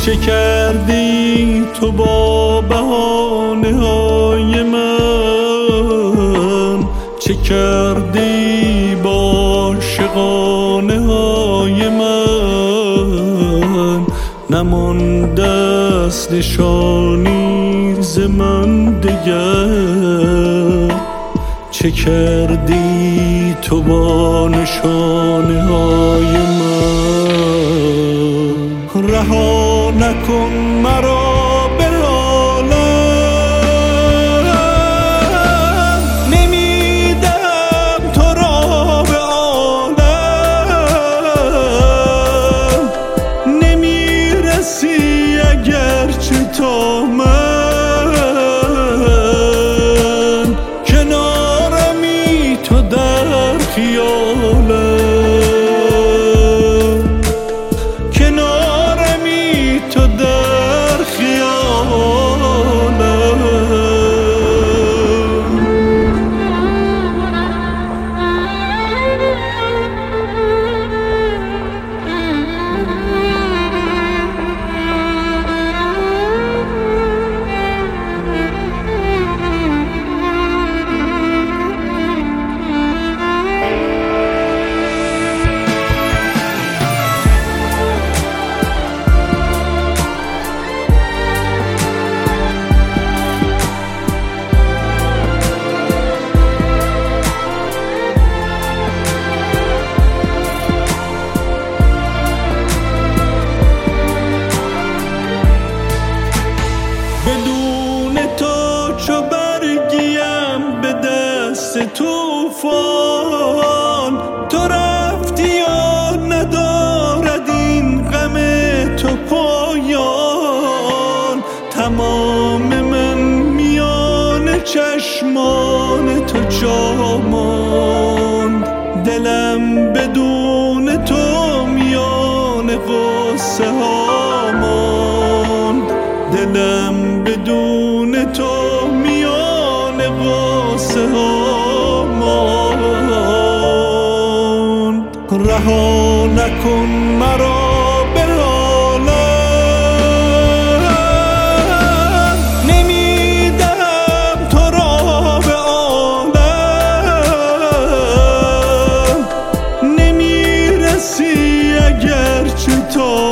چه کردی تو با بهانه های من؟ چه کردی با عاشقانه های من؟ نمانده است نشانی ز من دگر. چه کردی تو با نشانه های من؟ رها نکن مرا به عالم، نمیدم تو را به عالم. نمیرسی اگرچه تا من، کنارمی تو در خیالم، کنارمی تو در خیالم. چو برگیم به دست طوفان، تو رفتی و ندارد این غم تو پایان. تمام من میان چشمان تو جا ماند، دلم بدون تو میان غصه ها ماند، دلم بدون تو میان غصه ها ماند. رها نکن مرا به عالم، نمیدم تو را به عالم. نمیرسی اگرچه تا